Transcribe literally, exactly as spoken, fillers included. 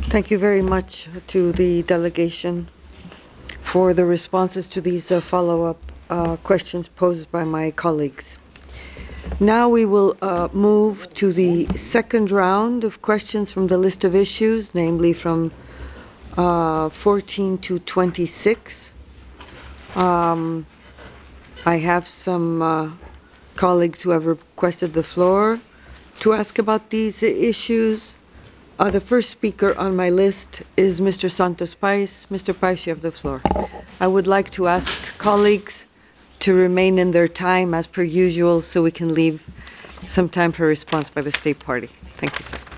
Thank you very much to the delegation for the responses to these uh, follow-up uh, questions posed by my colleagues. Now we will uh, move to the second round of questions from the list of issues, namely from uh, fourteen to twenty-six. Um, I have some uh, colleagues who have requested the floor to ask about these issues. Uh, the first speaker on my list is Mister Santos Pais. Mister Pais, you have the floor. I would like to ask colleagues to remain in their time as per usual so we can leave some time for response by the State Party. Thank you, sir.